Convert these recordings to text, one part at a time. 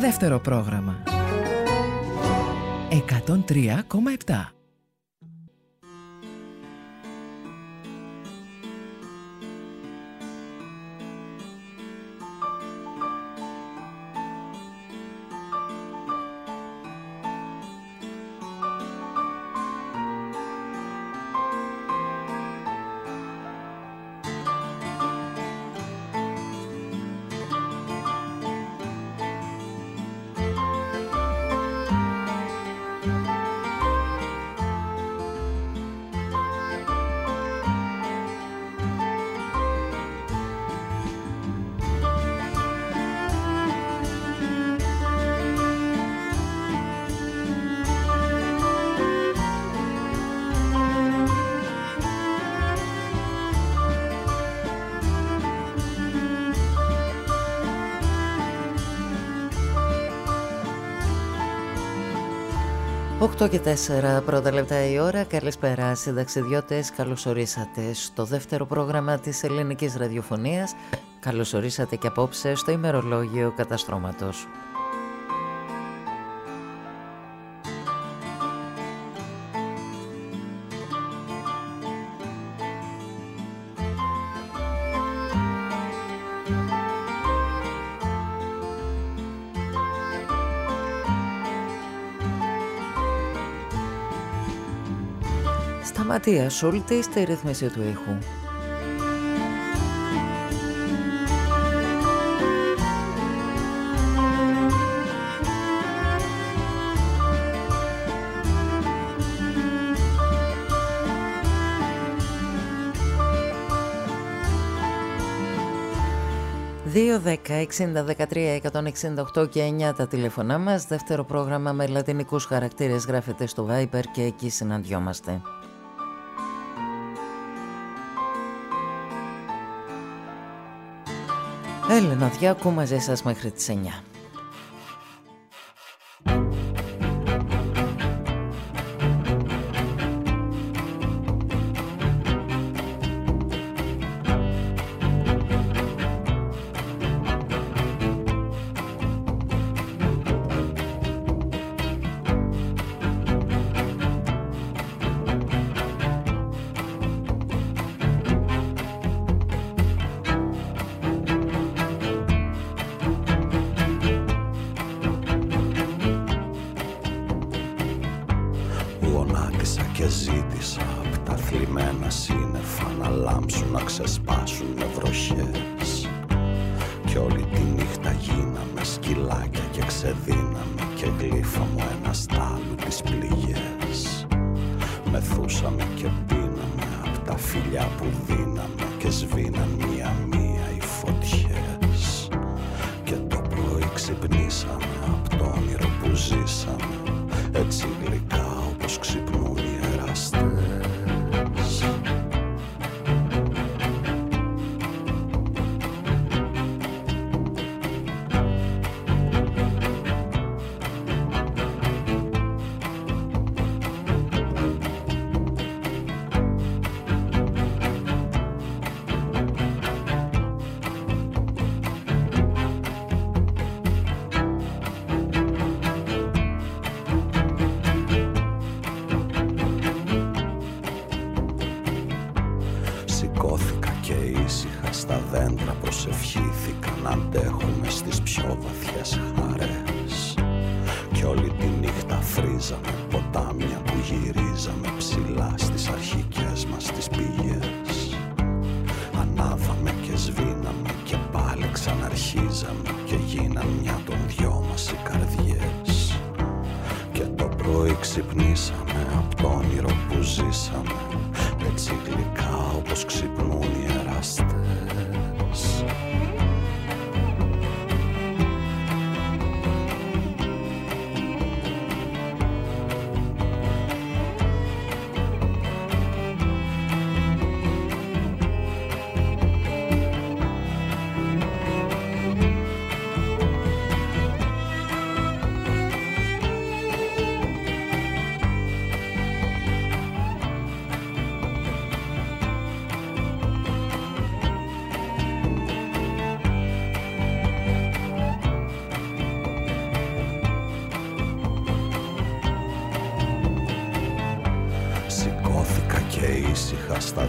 Δεύτερο πρόγραμμα 103,7. Οκτώ και 4 πρώτα λεπτά η ώρα. Καλησπέρα συνταξιδιώτες, καλώς ορίσατε στο δεύτερο πρόγραμμα της ελληνικής ραδιοφωνίας. Καλώς ορίσατε και απόψε στο ημερολόγιο καταστρώματος. Ματία Σούλτη στη ρύθμιση του ήχου. Δύο 10-60-13-168 και 9 τα τηλέφωνά μας. Δεύτερο πρόγραμμα με λατινικούς χαρακτήρες γράφεται στο Viber και εκεί συναντιόμαστε. Έλενα Διάκου μαζί σας μέχρι τις 9.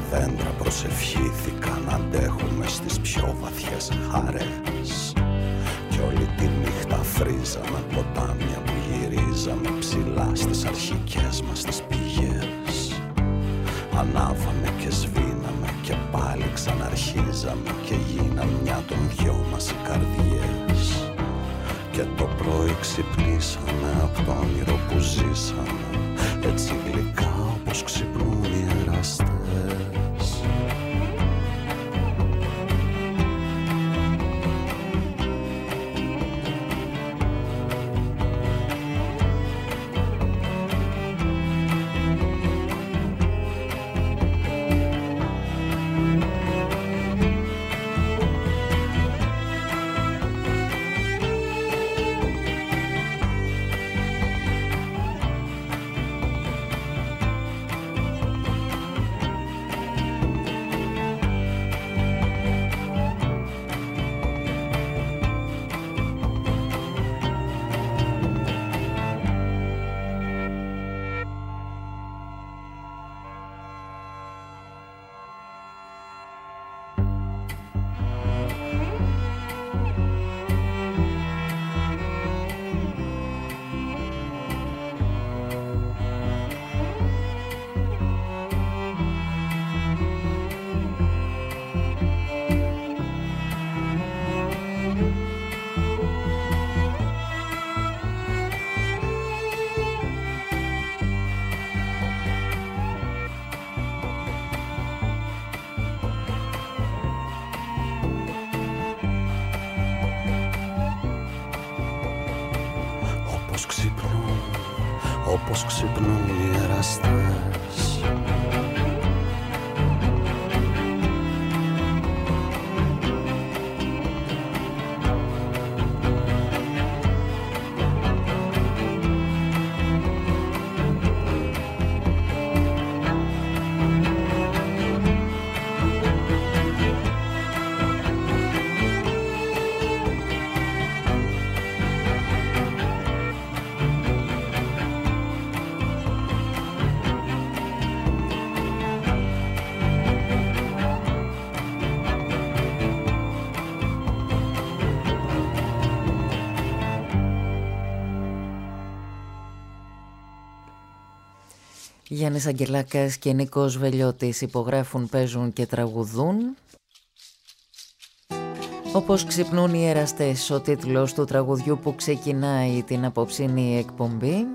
δέντρα προσευχήθηκαν, αντέχουμε στις πιο βαθιές χαρές. Κι όλη τη νύχτα φρίζαμε ποτάμια που γυρίζαμε ψηλά στις αρχικές μας τις πηγές. Ανάβαμε και σβήναμε και πάλι ξαναρχίζαμε και γίναν μια των δυο μας οι καρδιές. Και το πρωί ξυπνήσαμε απ' το όνειρο που ζήσαμε, έτσι γλυκά όπως ξυπνούν οι εραστές. Όπως ξυπνούν οι εραστές. Γιάννης Αγγελάκας και Νίκος Βελιώτης υπογράφουν, παίζουν και τραγουδούν. Όπως ξυπνούν οι εραστές, ο τίτλος του τραγουδιού που ξεκινάει την απόψινή εκπομπή.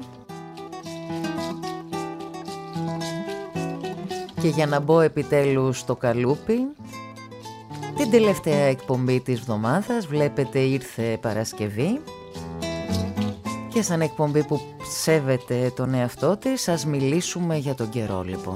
Και για να μπω επιτέλους στο καλούπι, την τελευταία εκπομπή της εβδομάδας, βλέπετε ήρθε Παρασκευή. Και σαν εκπομπή που σέβεται τον εαυτό της, ας μιλήσουμε για τον καιρό λοιπόν.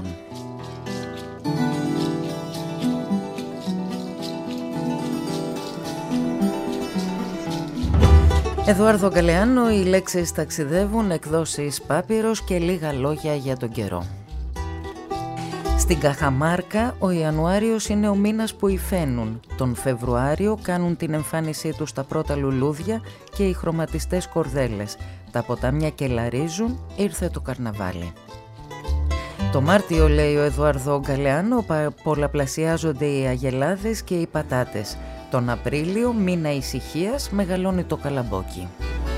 Εδουάρδο Γκαλεάνο, οι λέξεις ταξιδεύουν, εκδόσεις Πάπυρος και λίγα λόγια για τον καιρό. Στην Καχαμάρκα ο Ιανουάριος είναι ο μήνας που υφαίνουν. Τον Φεβρουάριο κάνουν την εμφάνισή τους τα πρώτα λουλούδια και οι χρωματιστές κορδέλες. Τα ποτάμια κελαρίζουν, ήρθε το καρναβάλι. Το Μάρτιο, λέει ο Εδουάρδο Γκαλεάνο, πολλαπλασιάζονται οι αγελάδες και οι πατάτες. Τον Απρίλιο, μήνα ησυχίας, μεγαλώνει το καλαμπόκι.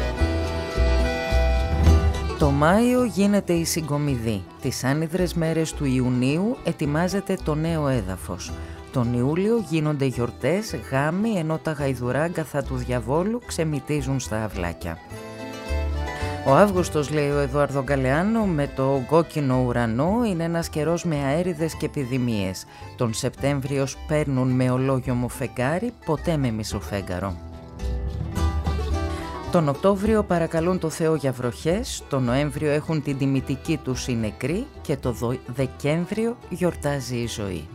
Το Μάιο γίνεται η συγκομιδή. Τις άνυδρες μέρες του Ιουνίου ετοιμάζεται το νέο έδαφος. Τον Ιούλιο γίνονται γιορτές, γάμοι, ενώ τα γαϊδουράγκαθα του διαβόλου ξεμυτίζουν στα αυλάκια. Ο Αύγουστος, λέει ο Εδουάρδο Γκαλεάνο, με το κόκκινο ουρανό είναι ένας καιρός με αέριδες και επιδημίες. Τον Σεπτέμβριο παίρνουν με ολόγιομο φεγγάρι, ποτέ με μισοφέγγαρο. Τον Οκτώβριο παρακαλούν το Θεό για βροχές, τον Νοέμβριο έχουν την τιμητική τους οι νεκροί και το Δεκέμβριο γιορτάζει η ζωή.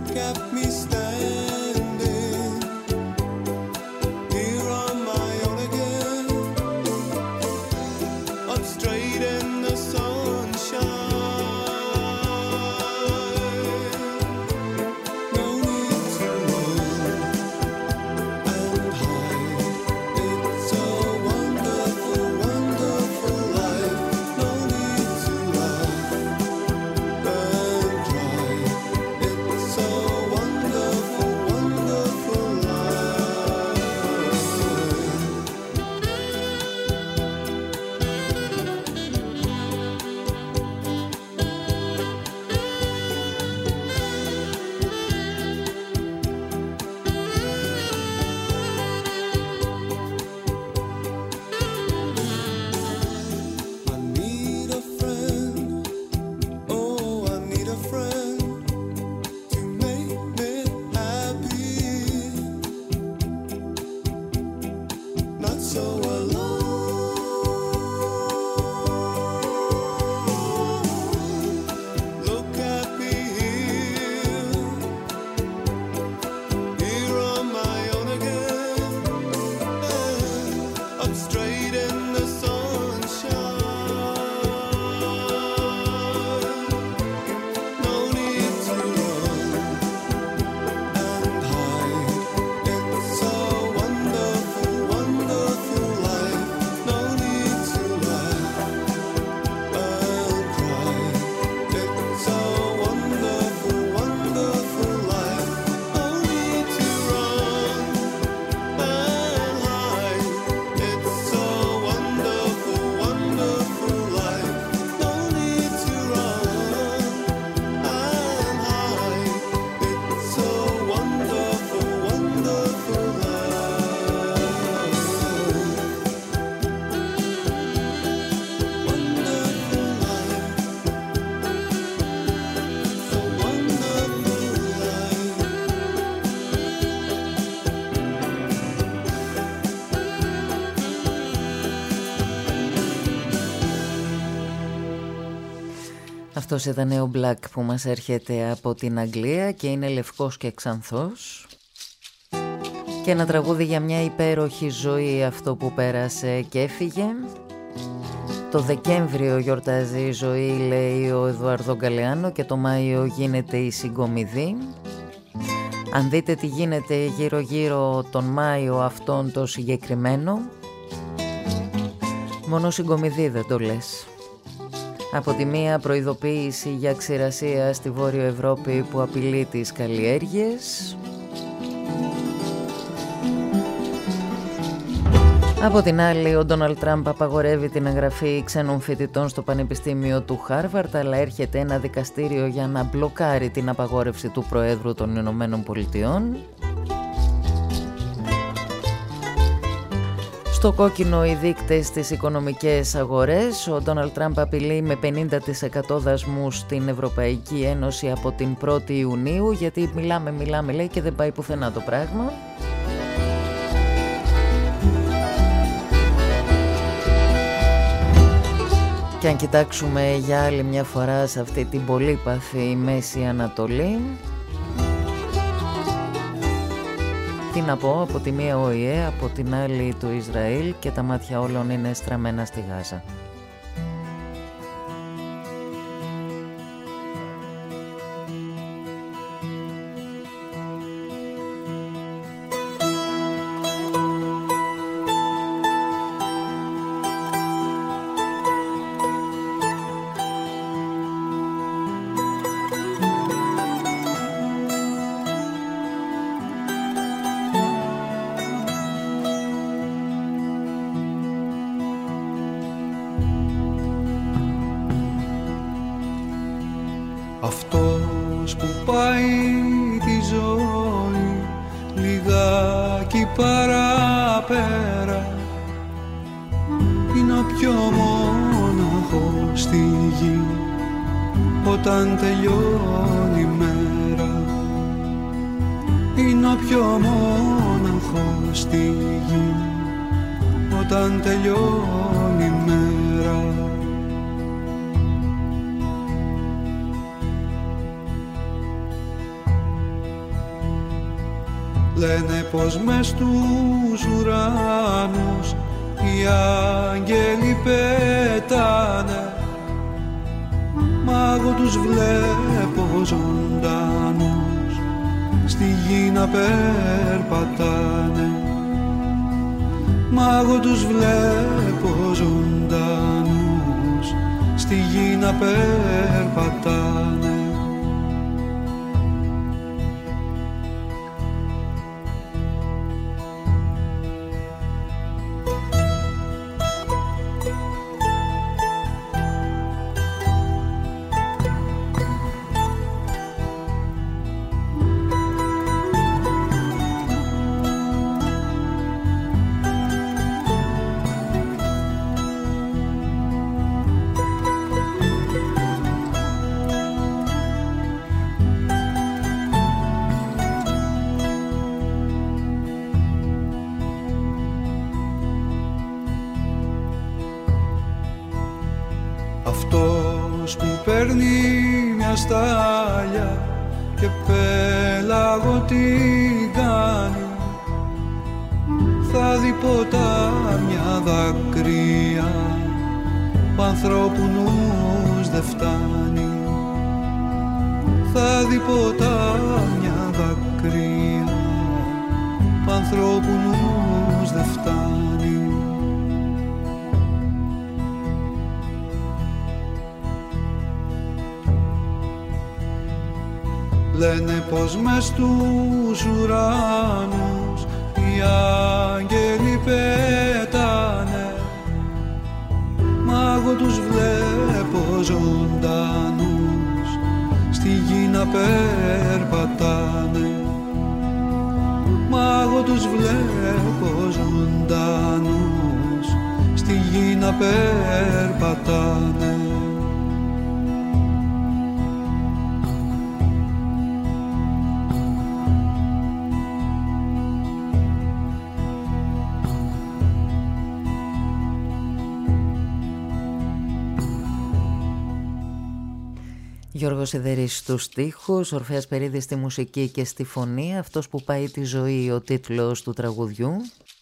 Αυτός ήταν ο Black που μας έρχεται από την Αγγλία και είναι λευκός και ξανθός. Και ένα τραγούδι για μια υπέροχη ζωή, αυτό που πέρασε και έφυγε. Το Δεκέμβριο γιορτάζει η ζωή, λέει ο Εδουάρδο Γκαλεάνο, και το Μάιο γίνεται η συγκομιδή. Αν δείτε τι γίνεται γύρω γύρω τον Μάιο αυτόν το συγκεκριμένο, μόνο συγκομιδή δεν το λες. Από τη μία προειδοποίηση για ξηρασία στη Βόρειο Ευρώπη που απειλεί τις καλλιέργειες. Από την άλλη, ο Ντόναλντ Τραμπ απαγορεύει την εγγραφή ξένων φοιτητών στο Πανεπιστήμιο του Χάρβαρντ, αλλά έρχεται ένα δικαστήριο για να μπλοκάρει την απαγόρευση του Προέδρου των Ηνωμένων Πολιτειών. Στο κόκκινο οι δείκτες στις οικονομικές αγορές. Ο Ντόναλντ Τραμπ απειλεί με 50% δασμούς στην Ευρωπαϊκή Ένωση από την 1η Ιουνίου, γιατί μιλάμε λέει και δεν πάει πουθενά το πράγμα. Και αν κοιτάξουμε για άλλη μια φορά σε αυτή την πολύπαθη Μέση Ανατολή, τι να πω, από τη μία ο ΙΕ, από την άλλη του Ισραήλ, και τα μάτια όλων είναι στραμμένα στη Γάζα. Αυτός που πάει τη ζωή λιγάκι παραπέρα είναι ο πιο μόναχος στη γη όταν τελειώνει η μέρα. Είναι ο πιο μόναχος στη γη όταν τελειώνει η μέρα. Λένε πως μες στους ουρανούς οι άγγελοι πετάνε, μα εγώ τους βλέπω ζωντανούς στη γη να περπατάνε. Μα εγώ τους βλέπω ζωντανούς στη γη να περπατάνε. Αυτός που παίρνει μια στάλια και πέλαγο την κάνει, θα δει ποτάμια δάκρυα που ανθρώπου νους δεν φτάνει. Θα δει ποτάμια δάκρυα που ανθρώπου νους δεν φτάνει. Λένε πως μες στους ουρανούς οι άγγελοι πετάνε, μα εγώ τους βλέπω ζωντανούς στη γη να περπατάνε. Μα εγώ τους βλέπω ζωντανούς στη γη να περπατάνε. Γιώργος Σιδερής στους στίχους, Ορφέας Περίδης στη μουσική και στη φωνή. Αυτός που πάει τη ζωή, ο τίτλος του τραγουδιού.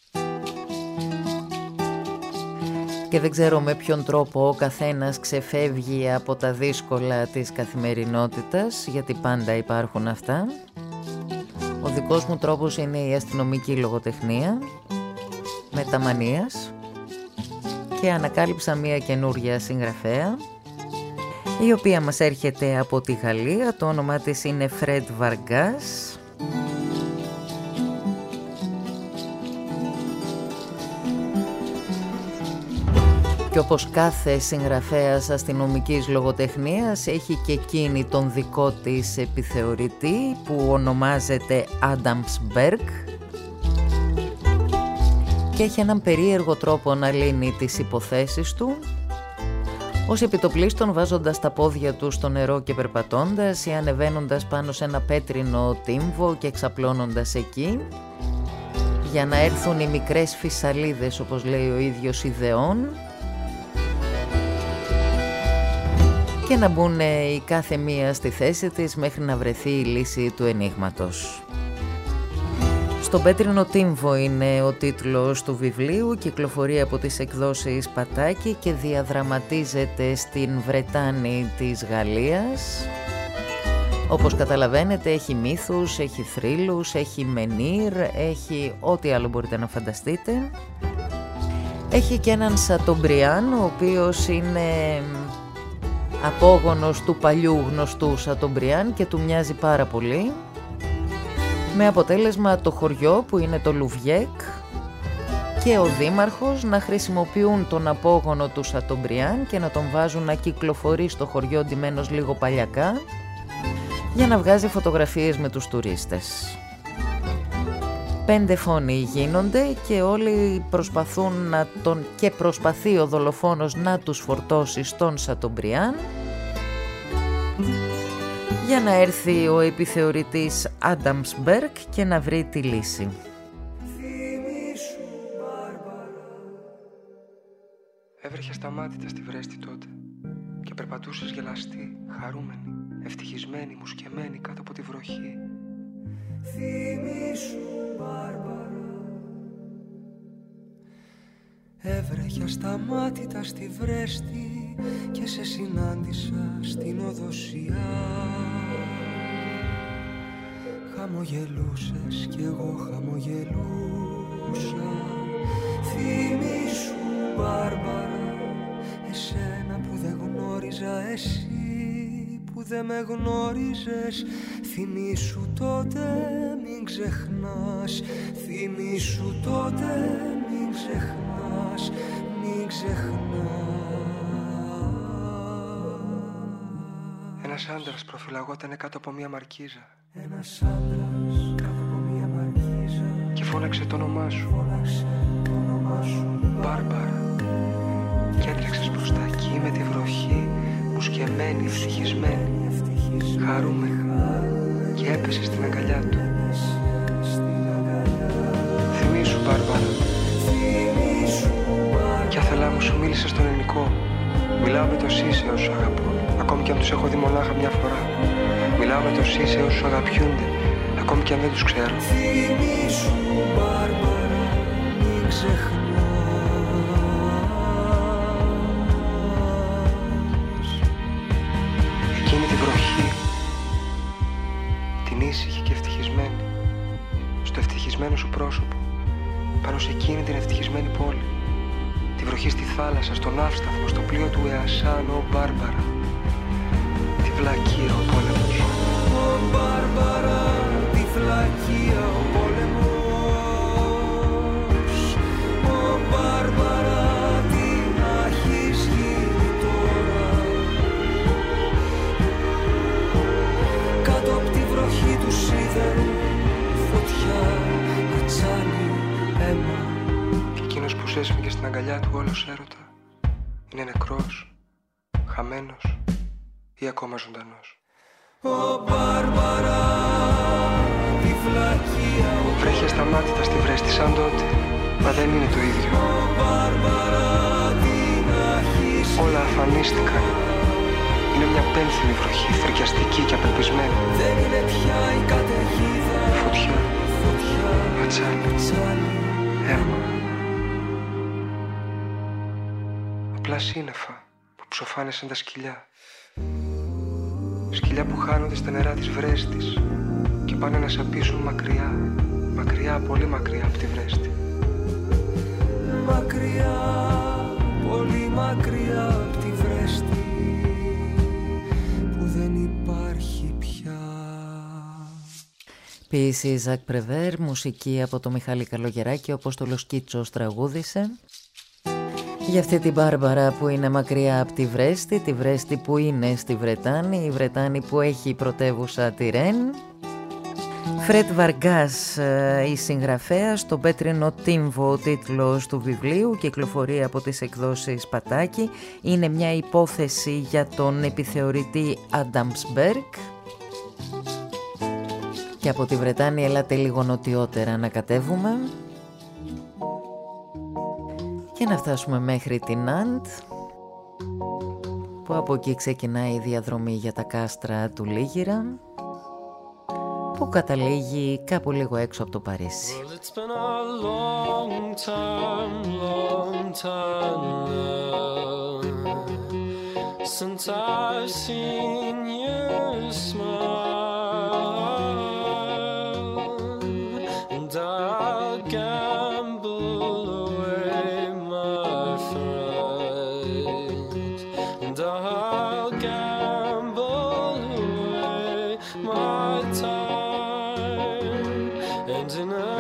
Και δεν ξέρω με ποιον τρόπο ο καθένας ξεφεύγει από τα δύσκολα της καθημερινότητας, γιατί πάντα υπάρχουν αυτά. Ο δικός μου τρόπος είναι η αστυνομική λογοτεχνία, μεταμανίας, και ανακάλυψα μία καινούρια συγγραφέα, η οποία μας έρχεται από τη Γαλλία. Το όνομά της είναι Fred Vargas. Και όπως κάθε συγγραφέας αστυνομικής λογοτεχνίας, έχει και εκείνη τον δικό της επιθεωρητή που ονομάζεται Adamsberg και έχει έναν περίεργο τρόπο να λύνει τις υποθέσεις του, ως επιτοπλίστων βάζοντας τα πόδια του στο νερό και περπατώντας ή ανεβαίνοντας πάνω σε ένα πέτρινο τύμβο και εξαπλώνοντας εκεί, για να έρθουν οι μικρές φυσαλίδες, όπως λέει ο ίδιος, ιδεών, και να μπουν η κάθε μία στη θέση της μέχρι να βρεθεί η λύση του ενίγματος. «Στον πέτρινο τύμβο» είναι ο τίτλος του βιβλίου, κυκλοφορεί από τις εκδόσεις Πατάκη και διαδραματίζεται στην Βρετάνη της Γαλλίας. Όπως καταλαβαίνετε, έχει μύθους, έχει θρύλους, έχει μενίρ, έχει ό,τι άλλο μπορείτε να φανταστείτε. Έχει και έναν Σατομπριάν, ο οποίος είναι απόγονος του παλιού γνωστού Σατομπριάν και του μοιάζει πάρα πολύ, με αποτέλεσμα το χωριό που είναι το Λουβιέκ και ο δήμαρχος να χρησιμοποιούν τον απόγονο του Σατομπριάν και να τον βάζουν να κυκλοφορεί στο χωριό ντυμένος λίγο παλιακά, για να βγάζει φωτογραφίες με τους τουρίστες. 5 φόνοι γίνονται και όλοι προσπαθούν και προσπαθεί ο δολοφόνος να τους φορτώσει στον Σατομπριάν, για να έρθει ο επιθεωρητής Adamsberg και να βρει τη λύση. Έβρεχε ασταμάτητα στη Βρέστη τότε και περπατούσες γελαστή, χαρούμενη, ευτυχισμένη, μουσκεμένη κάτω από τη βροχή. Θυμήσου Έβρεχε ασταμάτητα στη Βρέστη και σε συνάντησα στην Οδοσσιά. Χαμογελούσες κι εγώ χαμογελούσα. Θυμήσου Μπάρμπαρα, εσένα που δεν γνώριζα, εσύ που δεν με γνώριζες. Θυμήσου τότε, μην ξεχνάς. Θυμήσου τότε, μην ξεχνάς. Μην ξεχνάς. Ένας άντρας προφυλαγόταν κάτω από μια μαρκίζα. Ένας άντρας κάτω από μια μαρκίζα. Και φώναξε το όνομά σου. Φώναξε το όνομά σου. Μπάρμπαρα. Και έτρεξες μπροστά εκεί με τη βροχή, μουσκεμένη, ευτυχισμένη, χαρούμενη. Και έπεσε στην αγκαλιά του. Θυμήσου Μπάρμπαρα. Κι άθελά μου σου μίλησα στον ελληνικό. Μιλάω με το εσύ σε όσους αγαπούν, ακόμη κι αν τους έχω δει μονάχα μια φορά. Μιλάω με το εσύ σε όσους αγαπιούνται, ακόμη κι αν δεν τους ξέρω. Θυμήσου Μπάρμπαρα, μην ξεχνάς. Εκείνη τη βροχή, την ήσυχη και ευτυχισμένη, στο ευτυχισμένο σου πρόσωπο, πάνω σε εκείνη την ευτυχισμένη πόλη. Τη βροχή στη θάλασσα, στον αύσταθμο, στο πλοίο του Εασάν, ο Μπάρμπαρα. Τη βλακεία ο πόλεμος. Ο Μπάρμπαρα, τη βλακεία ο πόλεμος. Ο Μπάρμπαρα, τι να έχεις γίνει τώρα. Κάτω απ' τη βροχή του σίδερου, φωτιά, ατσάλι, αίμα. Εκείνος που σέσφυγε στην αγκαλιά του όλος έρωτα είναι νεκρός, χαμένος ή ακόμα ζωντανός. Ο Μπάρμπαρα, τη βλακεία. Βρέχει ασταμάτητα στη Βρέστη σαν τότε, μα δεν είναι το ίδιο. Ο Μπάρμπαρα, όλα αφανίστηκαν. Είναι μια πένθυμη βροχή, φρικιαστική και απελπισμένη. Δεν είναι πια η καταιγίδα. Φωτιά, ατσάλι, αίμα. Απλά σύννεφα που ψοφάνεσαν τα σκυλιά. Σκυλιά που χάνονται στα νερά της Βρέστης και πάνε να σαπίσουν μακριά, μακριά, πολύ μακριά από τη Βρέστη. Μακριά, πολύ μακριά από τη Βρέστη που δεν υπάρχει πια. Ποίηση Ζακ Πρεβέρ, μουσική από το Μιχάλη Καλογεράκη, ο Απόστολος Κίτσος τραγούδισε. Για αυτή την Μπάρμπαρα που είναι μακριά από τη Βρέστη, τη Βρέστη που είναι στη Βρετάνη, η Βρετάνη που έχει πρωτεύουσα τη Ρεν. Φρέτ Βαργκάς, η συγγραφέας, το Πέτρινο Τύμβο, ο τίτλος του βιβλίου, κυκλοφορεί από τις εκδόσεις Πατάκη. Είναι μια υπόθεση για τον επιθεωρητή Adamsberg. Και από τη Βρετάνη ελάτε λίγο νοτιότερα να κατέβουμε και να φτάσουμε μέχρι την Ναντ, που από εκεί ξεκινάει η διαδρομή για τα κάστρα του Λίγυρα, που καταλήγει κάπου λίγο έξω από το Παρίσι. Well, it's been a long time now since I've seen you smile, and I'll gamble away my fright, and I'll gamble away my time, and in a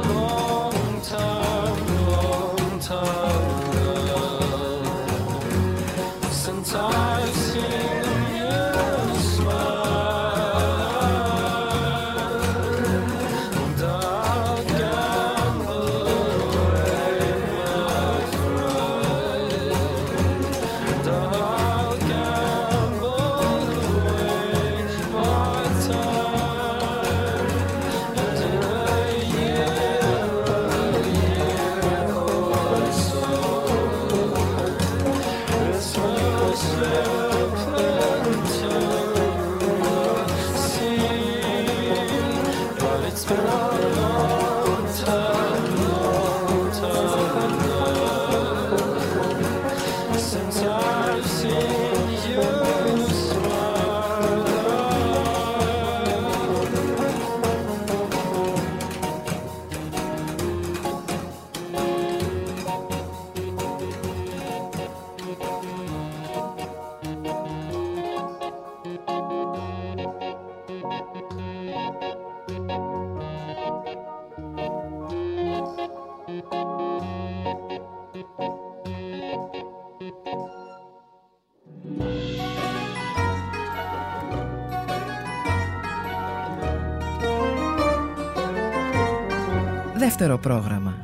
Δεύτερο πρόγραμμα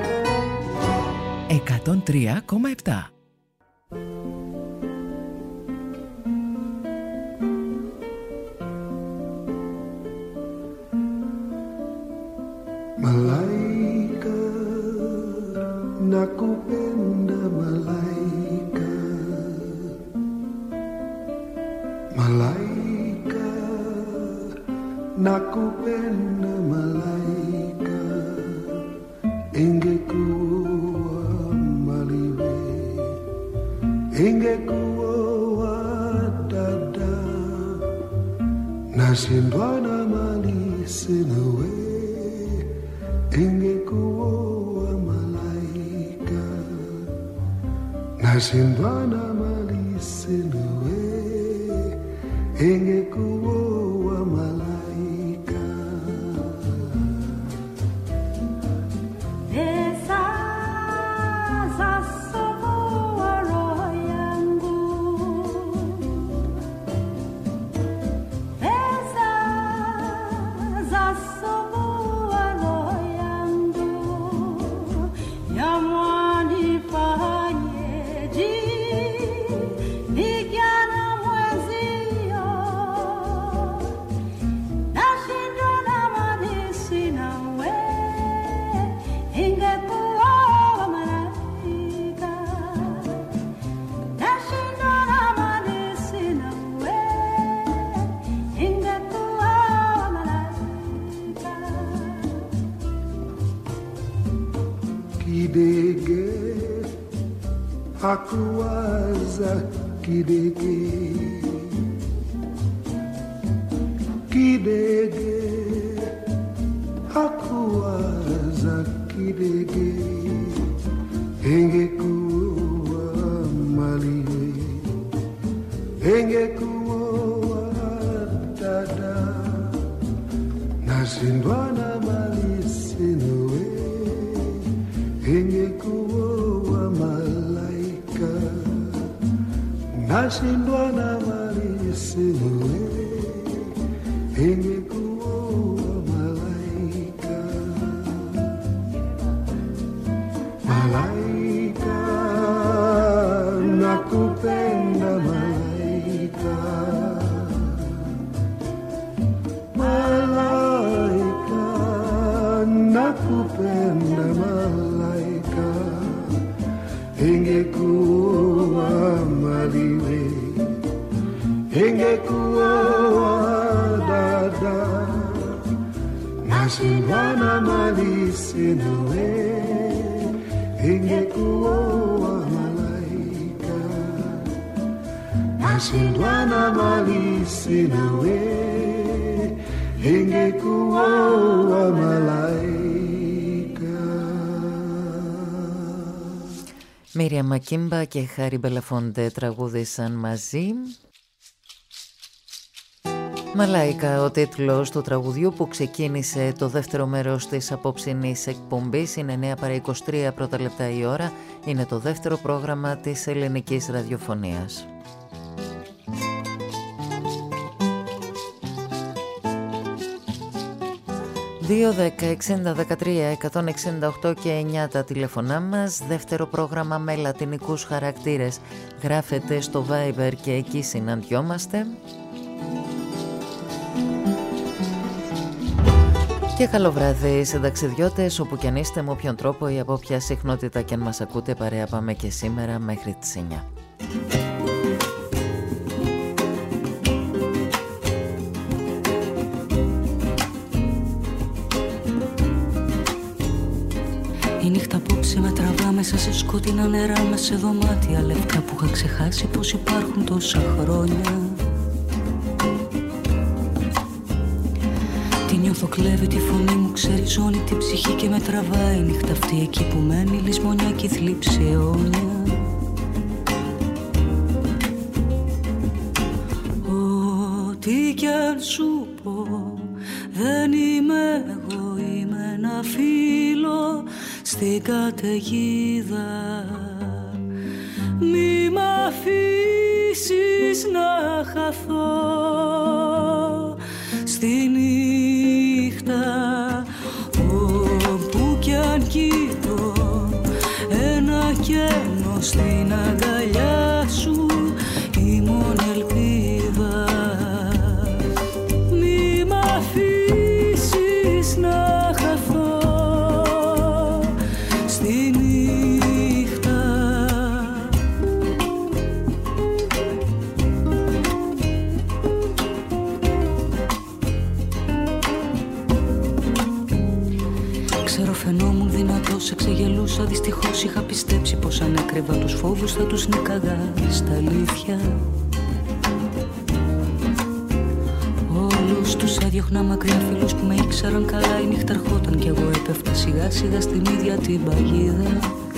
103,7. Malaika, nakupenda malaika, malaika, nakupenda malaika, ingekuwa maliwe, ingekuwa dada, nashindwa na mali sinawe. Ingekuwa malaika, nashindwa na mali sinawe. Ingekuwa malaika. Pesa za soboa roho yangu, pesa za soboa roho yangu, yamwanifanyeje nijana mwezio, nashindwa na mali sinawe. Ingekuwa malaika, nashindwa na mali sinawe. Ingekuwa malaika. Kidege, hakuwaza kidege, kidege, hakuwaza kidege, ingekuwa maliwe, ingekuwa dada, nashindwa na mali sinawe. Ingekuwa malaika, nashindwa na mali sinawe. Ingekuwa malaika, malaika, nakupenda malaika, malaika, nakupenda malaika, ingekuwa maliwe, ingekuwa dada, nashindwa na mali sinawe. Ingekuwa malaika, nashindwa na mali sinawe. Ingekuwa malaika. Μίρια Μακίμπα και Χάρη Μπελαφόντε τραγούδησαν μαζί. Μαλάικα, ο τίτλος του τραγουδιού που ξεκίνησε το δεύτερο μέρος της απόψινής εκπομπής. Είναι 9 παρά 23 πρώτα λεπτά η ώρα. Είναι το δεύτερο πρόγραμμα της ελληνικής ραδιοφωνίας. ...2, 10, 60, 13, 168 και 9 τα τηλεφωνά μας. Δεύτερο πρόγραμμα με λατινικούς χαρακτήρες. Γράφετε στο Viber και εκεί συναντιόμαστε. Και καλό βράδυ συνταξιδιώτες, όπου κι αν είστε, με όποιον τρόπο ή από όποια συχνότητα κι αν μας ακούτε, παρέα πάμε και σήμερα μέχρι τις 9. Η νύχτα απόψε με τραβά μέσα σε σκότεινα νερά, με σε δωμάτια λευκά που είχα ξεχάσει πως υπάρχουν τόσα χρόνια. Τη νιώθω, κλέβει τη φωνή μου, ξεριζώνει την ψυχή και με τραβάει. Η νύχτα αυτή εκεί που μένει, λησμονιά και θλίψη αιώνια. Ό,τι κι αν σου πω, δεν είμαι εγώ, είμαι ένα φίλο στην καταιγίδα. Μη μ' αφήσεις να χαθώ στη νύχτα, όπου κι αν κοιτώ ένα κενό στην αγκαλιά σου, η μόνη ελπίδα. Μη μ' αφήσεις να χαθώ στη νύχτα. Ξέρω φαινόμουν δυνατός, εξεγελούσα, δυστυχώς είχα πιστέψει πως αν έκρυβα τους φόβους θα τους νίκαγα στα αλήθεια. Όλους τους άδιωχνα μακριά φίλους που με ήξεραν καλά. Η νύχτα ερχόταν κι εγώ έπεφτα σιγά σιγά στην ίδια την παγίδα.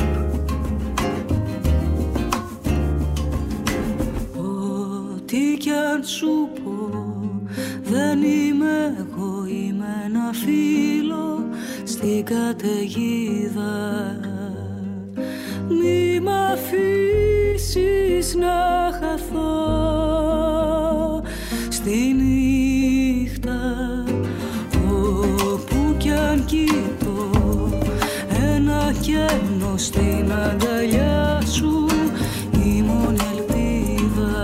Ό,τι κι αν σου πω, δεν είμαι εγώ, είμαι ένα φίλο στην καταιγίδα. Μη μ' αφήσεις να χαθώ στη νύχτα, όπου κι αν κοιτώ ένα κενό στην αγκαλιά σου, η μόνη ελπίδα.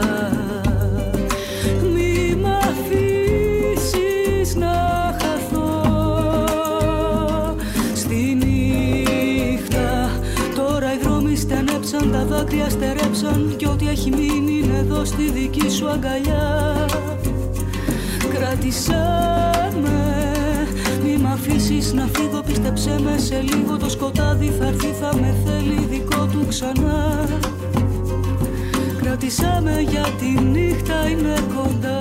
Μη μ' αφήσεις να χαθώ στη νύχτα. Τώρα οι δρόμοι στενέψαν, τα δάκρυα στερέψαν, κι ό,τι έχει μείνει είναι εδώ στη δική σου αγκαλιά. Κράτησέ με, μη μ' αφήσεις να φύγω, πίστεψέ με, σε λίγο το σκοτάδι θα έρθει, θα με θέλει δικό του ξανά. Κράτησέ με γιατί η νύχτα είναι κοντά.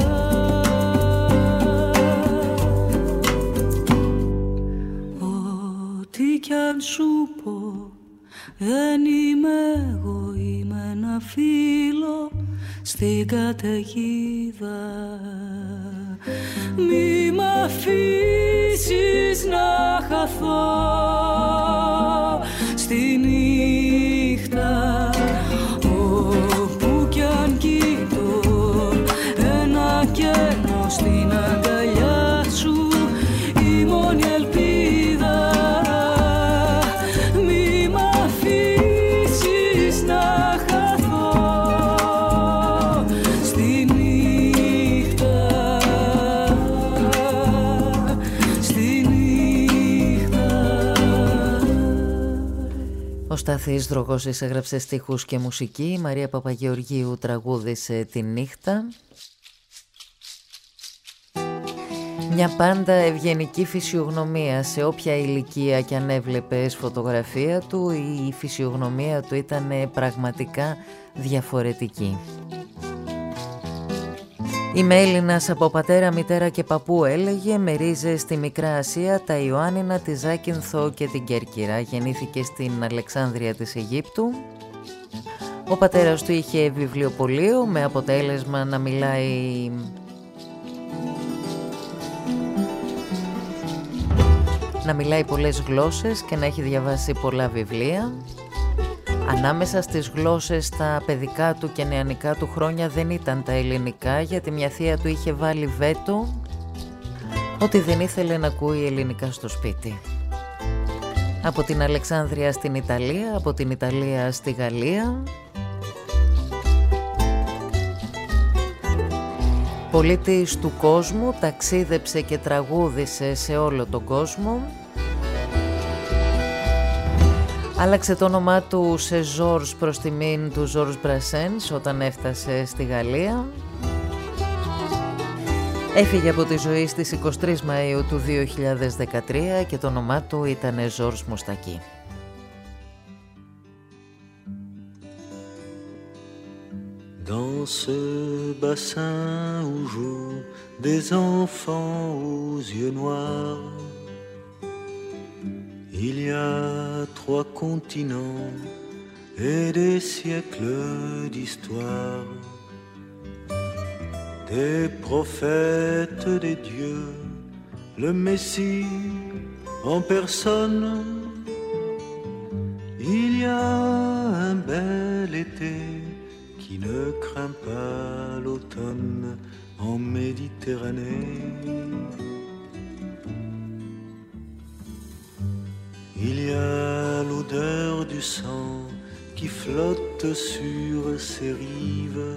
Ό,τι κι αν σου πω, δεν είμαι εγώ, είμαι ένα φίλο στην καταιγίδα. Μη μ' αφήσεις να χαθώ στη νύχτα, όπου κι αν κοιτώ ένα κενό στην αγκαλιά σου, η μόνη ελπίδα. Μη μ' αφήσεις να χαθώ στη νύχτα, στη νύχτα. Ο Στάθης Δρογώσης έγραψε στίχους και μουσική. Η Μαρία Παπαγεωργίου τραγούδισε τη νύχτα. Μια πάντα ευγενική φυσιογνωμία. Σε όποια ηλικία κι αν έβλεπες φωτογραφία του, η φυσιογνωμία του ήταν πραγματικά διαφορετική. Είμαι Έλληνας από πατέρα, μητέρα και παππού, έλεγε, με ρίζες στη Μικρά Ασία, τα Ιωάννινα, τη Ζάκυνθο και την Κέρκυρα. Γεννήθηκε στην Αλεξάνδρεια της Αιγύπτου. Ο πατέρας του είχε βιβλιοπωλείο, με αποτέλεσμα να μιλάει να μιλάει πολλές γλώσσες και να έχει διαβάσει πολλά βιβλία. Ανάμεσα στις γλώσσες τα παιδικά του και νεανικά του χρόνια δεν ήταν τα ελληνικά, γιατί μια θεία του είχε βάλει βέτο ότι δεν ήθελε να ακούει ελληνικά στο σπίτι. Από την Αλεξάνδρεια στην Ιταλία, από την Ιταλία στη Γαλλία. Πολίτης του κόσμου, ταξίδεψε και τραγούδισε σε όλο τον κόσμο. Άλλαξε το όνομά του σε Ζορζ προς τιμήν του Ζορζ Μπρασένς όταν έφτασε στη Γαλλία. Έφυγε από τη ζωή στις 23 Μαΐου του 2013 και το όνομά του ήταν Ζορζ Μουστακί. Dans ce bassin où jouent des enfants aux yeux noirs, il y a 3 continents et des siècles d'histoire, des prophètes des dieux, le Messie en personne. Il y a un bel été qui ne craint pas l'automne en Méditerranée. Il y a l'odeur du sang qui flotte sur ses rives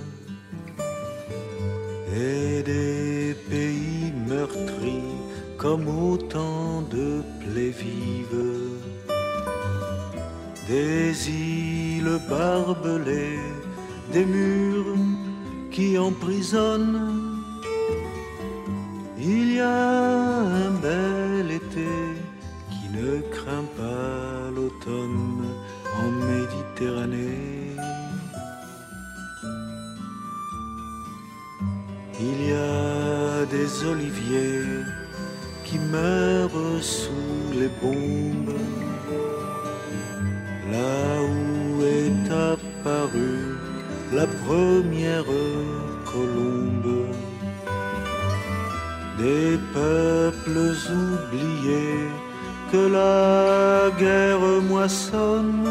et des pays meurtris comme autant de plaies vives, des îles barbelées, des murs qui emprisonnent. Il y a un bel été qui ne craint pas l'automne en Méditerranée. Il y a des oliviers qui meurent sous les bombes, là où est apparue la première colombe. Des peuples oubliés que la guerre moissonne.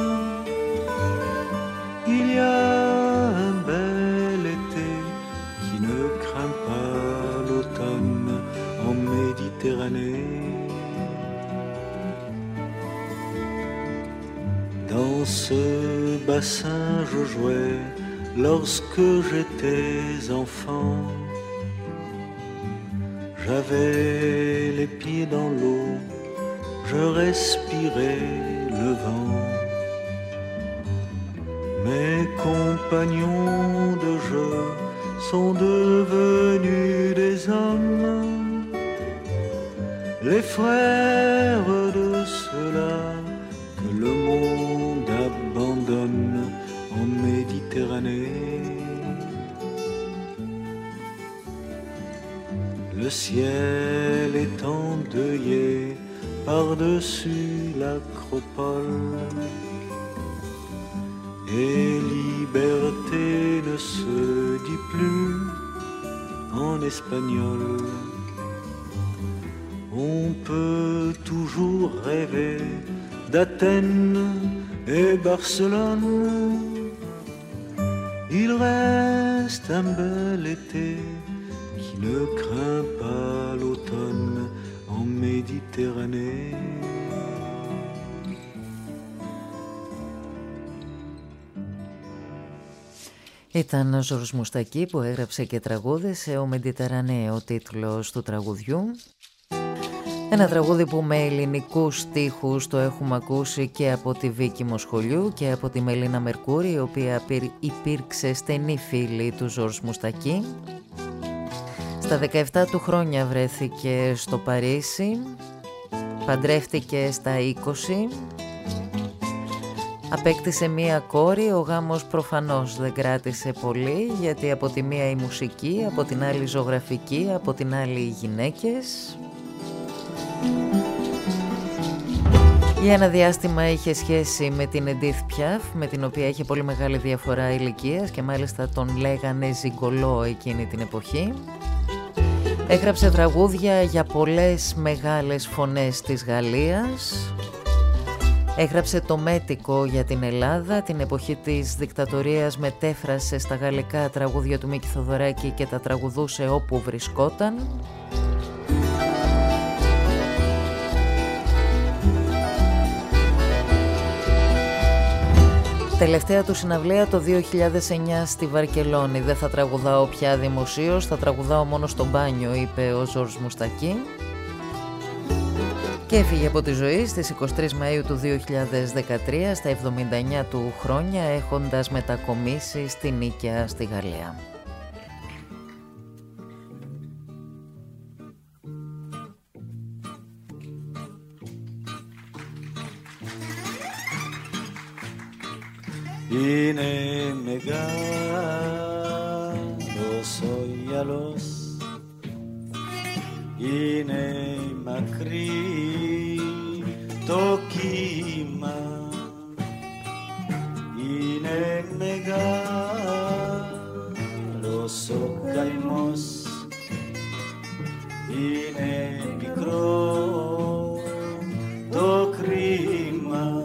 Il y a un bel été qui ne craint pas l'automne en Méditerranée. Dans ce bassin je jouais lorsque j'étais enfant. J'avais les pieds dans l'eau, je respirais le vent. Mes compagnons de jeu sont devenus des hommes, les frères de ceux-là que le monde abandonne en Méditerranée. Le ciel est endeuillé par-dessus l'acropole, et liberté ne se dit plus en espagnol. On peut toujours rêver d'Athènes et Barcelone. Il reste un bel été qui ne craint pas l'automne en Méditerranée. Ήταν ο Ζορζ Μουστακί που έγραψε και τραγούδισε «Ο Μεντιτερανέ» ο τίτλος του τραγουδιού. Ένα τραγούδι που με ελληνικούς στίχους το έχουμε ακούσει και από τη Βίκη Μοσχολιού και από τη Μελίνα Μερκούρη, η οποία υπήρξε στενή φίλη του Ζορζ Μουστακί. Στα 17 του χρόνια βρέθηκε στο Παρίσι, παντρεύτηκε στα 20, απέκτησε μία κόρη. Ο γάμος προφανώς δεν κράτησε πολύ, γιατί από τη μία η μουσική, από την άλλη η ζωγραφική, από την άλλη οι γυναίκες. Για ένα διάστημα είχε σχέση με την Edith Piaf, με την οποία είχε πολύ μεγάλη διαφορά ηλικίας και μάλιστα τον λέγανε ζιγκολό εκείνη την εποχή. Έγραψε τραγούδια για πολλές μεγάλες φωνές της Γαλλίας. Έγραψε το μέτικο για την Ελλάδα, την εποχή της δικτατορίας μετέφρασε στα γαλλικά τραγούδια του Μίκη Θοδωράκη και τα τραγουδούσε όπου βρισκόταν. Τελευταία του συναυλία το 2009 στη Βαρκελόνη. Δεν θα τραγουδάω πια δημοσίως, θα τραγουδάω μόνο στο μπάνιο, είπε ο Ζορζ Μουστακί. Και έφυγε από τη ζωή στις 23 Μαΐου του 2013 στα 79 του χρόνια, έχοντας μετακομίσει στη Νίκαια στη Γαλλία. Είναι μεγάλος ο γυαλός, είναι μακρύ το κύμα, είναι μεγάλος ο καημός, είναι μικρό το κρίμα.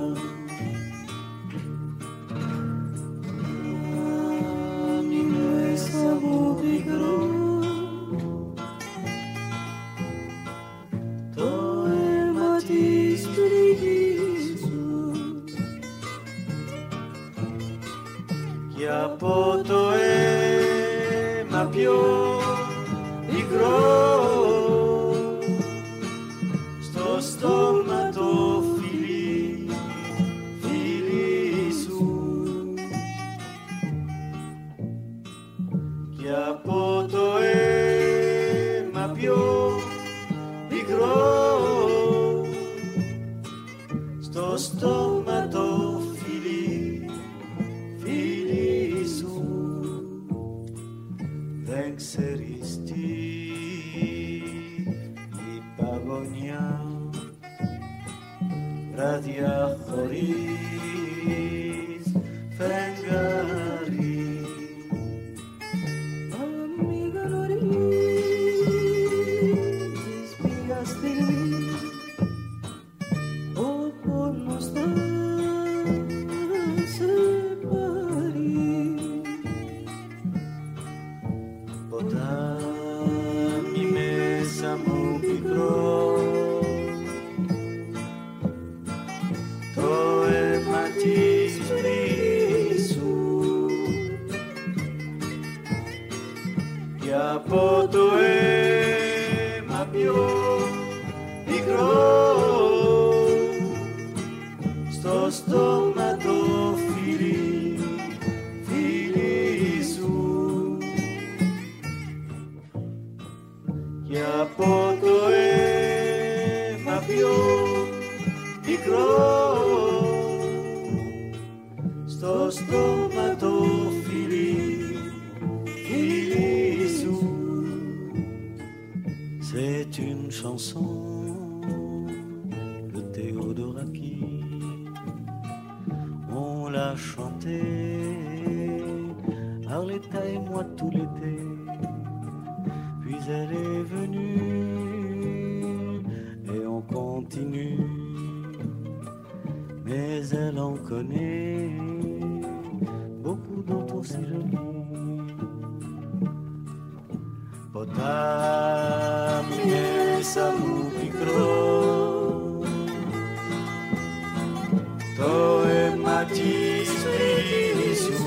Από το αίμα πιο μικρό στο στόμα το φιλί, φιλί σου, και από το αίμα πιο μικρό στο στόμα το φιλί, φιλί σου. Δεν ξέρεις τι η παγωνιά, βράδια χωρίς φεγγάρι. Αν μη γνωρίζεις ποια στιγμή ο πόνος θα σε πάρει. Ποτάμι μέσα μου πικρό, το αίμα της βρύσου, και από το αίμα πιο πικρό στο στόμα το φιλί, φιλί σου, και από το αίμα πιο πικρό στο στόμα το φιλί, φιλί σου. C'est une chanson de Théodoraki, on l'a chantée Arletta et moi tout l'été, puis elle est venue et on continue, mais elle en connaît beaucoup d'autres aussi jolies. Ποτάμι μέσα μου πικρό, το αίμα της βρύσου,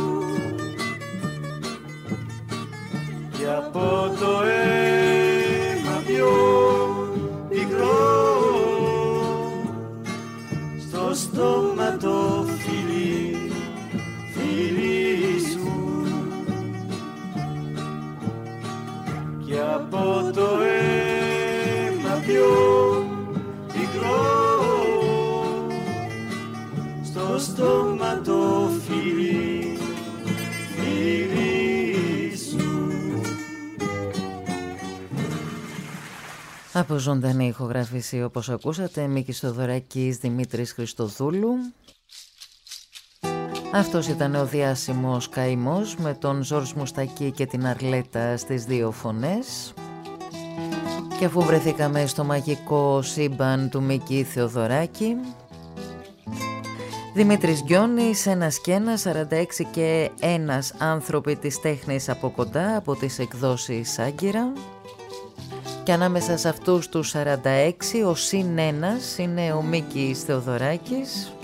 και από το αίμα πιο πικρό στο στόμα το φιλί, φιλί σου, και από το αίμα πιο πικρό στο στόμα το φιλί, φιλί σου. Από ζωντανή ηχογράφηση, όπως ακούσατε, Μίκης Θοδωράκης, Δημήτρης Χριστοδούλου. Αυτός ήταν ο διάσημος Καημός με τον Ζορζ Μουστακί και την Αρλέτα στις δύο φωνές. Και αφού βρεθήκαμε στο μαγικό σύμπαν του Μίκη Θεοδωράκη, Δημήτρης Γκιόνης, ένας και ένας, 46 και ένας άνθρωποι της τέχνης από κοντά, από τις εκδόσεις Άγκυρα. Και ανάμεσα σε αυτούς τους 46, ο συν ένας είναι ο Μίκης Θεοδωράκης.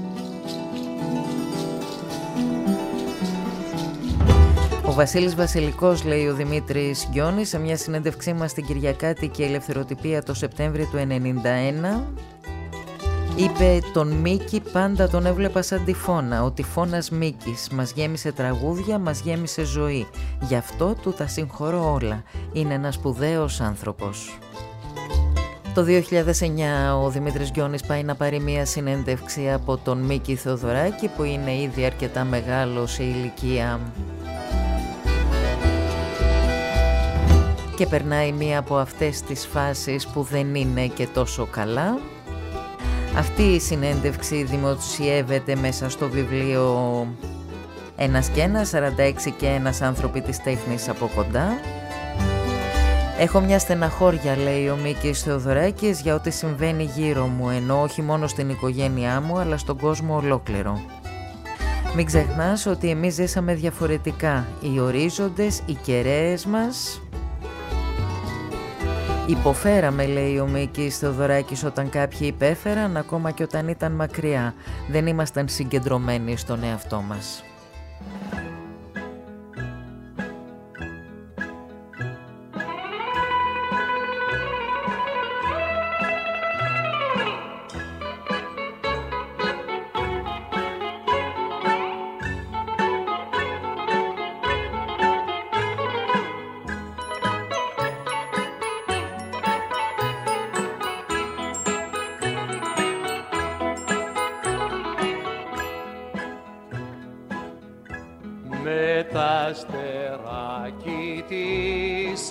Ο Βασίλης Βασιλικός, λέει ο Δημήτρης Γκιόνης, σε μια συνέντευξή μας στην Κυριακάτικη Ελευθεροτυπία το Σεπτέμβρη του 1991, είπε τον Μίκη πάντα τον έβλεπα σαν τυφώνα. Ο τυφώνας Μίκης μας γέμισε τραγούδια, μας γέμισε ζωή. Γι' αυτό του τα συγχωρώ όλα. Είναι ένας σπουδαίος άνθρωπος. Το 2009 ο Δημήτρης Γκιόνης πάει να πάρει μια συνέντευξη από τον Μίκη Θεοδωράκη, που είναι ήδη αρκετά μεγάλο σε ηλικία και περνάει μία από αυτές τις φάσεις που δεν είναι και τόσο καλά. Αυτή η συνέντευξη δημοσιεύεται μέσα στο βιβλίο «Ένας και ένας, 46 και ένας άνθρωποι της τέχνης από κοντά». Έχω μια στεναχώρια, λέει ο Μίκης Θεοδωράκης, για ό,τι συμβαίνει γύρω μου, ενώ όχι μόνο στην οικογένειά μου αλλά στον κόσμο ολόκληρο. Μην ξεχνάς ότι εμείς ζήσαμε διαφορετικά. Οι ορίζοντες, οι κεραίες μας. Υποφέραμε, λέει ο Μίκης Θεοδωράκης, όταν κάποιοι υπέφεραν, ακόμα και όταν ήταν μακριά. Δεν ήμασταν συγκεντρωμένοι στον εαυτό μας. Με τα αστεράκι της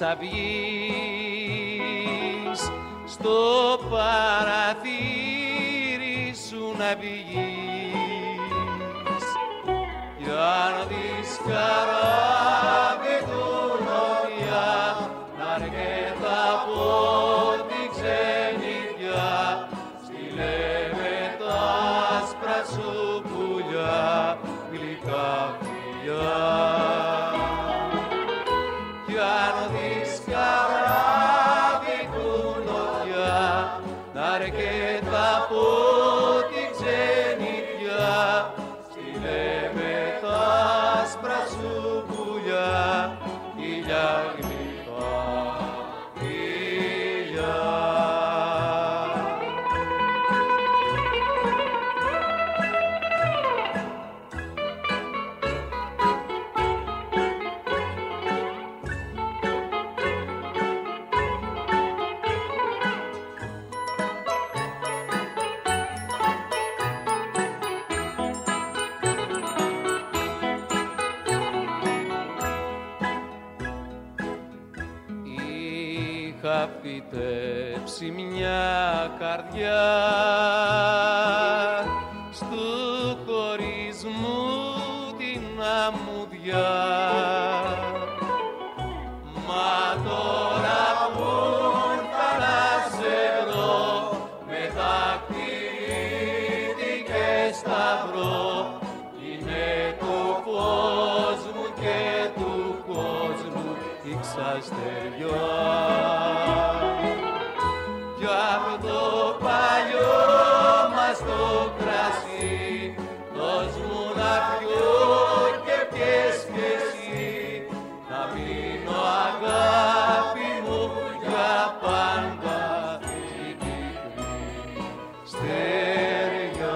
αυγής στο παραθύρι σου να βγεις, για να δεις καράβι του νότια να έρχεται από την ξενιδιά, στείλε τα άσπρα σου πουλιά γλυκά. Για να δεις καράβι του νότια να έρχεται από την ξενιδιά, στείλε με τα άσπρα σου πουλιά ηλιά γλυκά ηλιά. Είχα φυτέψει μια καρδιά στου χωρισμού την αμμουδιά, μα τώρα που ήρθα να σε βρω με δακτυλίδι και σταυρό, είναι το φως μου και του κόσμου η ξαστεριά. Για το παλιό μας το κρασί, δώσ' μου να πιω και πιες κι εσύ, να μείνω αγάπη μου για πάντα η πικρή στεριά.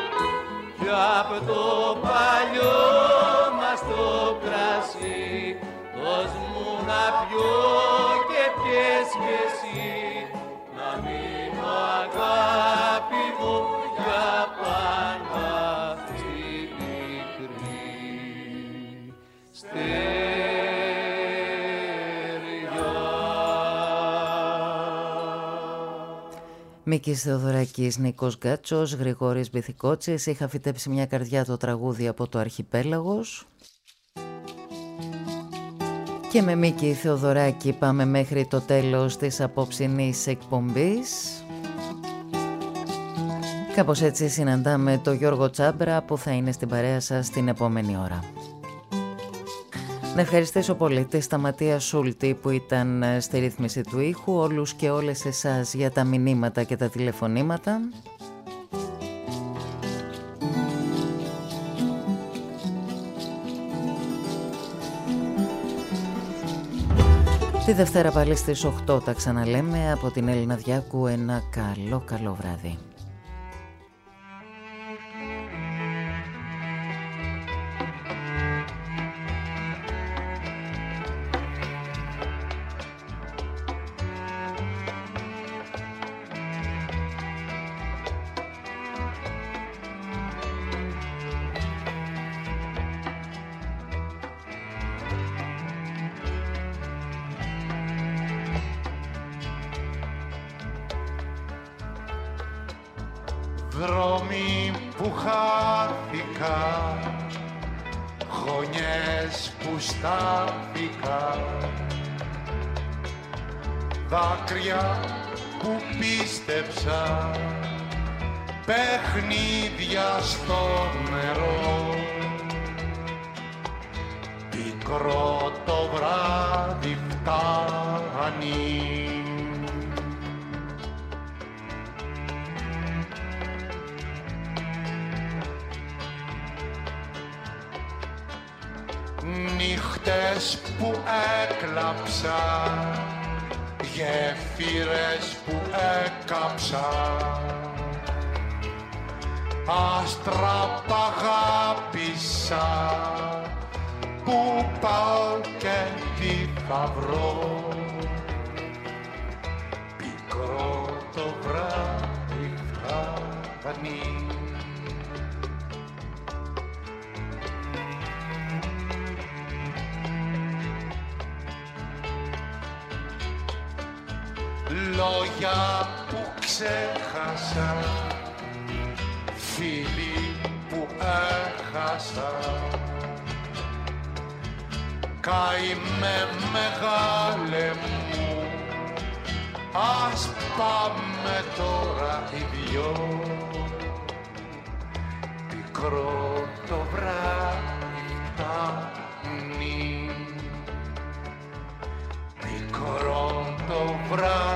Απ' το παλιό μας το κρασί, δώσ' μου να πιω και πιες κι εσύ, να μείνω αγάπη μου για πάντα στη μικρή στεριά. Μίκης Θεοδωράκης, Νίκος Γκάτσος, Γρηγόρης Μπιθικότσης. Είχα φυτέψει μια καρδιά, το τραγούδι από το Αρχιπέλαγος. Και με Μίκη Θεοδωράκη πάμε μέχρι το τέλος της απόψινής εκπομπής. Κάπως έτσι συναντάμε το Γιώργο Τσάμπρα που θα είναι στην παρέα σας την επόμενη ώρα. Να ευχαριστήσω πολύ τη Σταματία Σούλτη που ήταν στη ρύθμιση του ήχου, όλους και όλες εσάς για τα μηνύματα και τα τηλεφωνήματα. Τη Δευτέρα πάλι στις 8 τα ξαναλέμε. Από την Έλληνα Διάκου ένα καλό βράδυ. Δρόμοι που χάθηκα, γωνιές που στάθηκα, δάκρυα που πίστεψα, παιχνίδια στο νερό. Πικρό το βράδυ φτάνει, νύχτες που έκλαψα, γέφυρες που έκαψα, άστρα π' αγάπησα, πού πάω και τι θα βρω. Πικρό το βράδυ φτάνει, λόγια που ξέχασα, φίλοι που έχασα, καημέ μεγάλε μου, ας πάμε τώρα οι δυο. Πικρό το βράδυ φτάνει, πικρό το βράδυ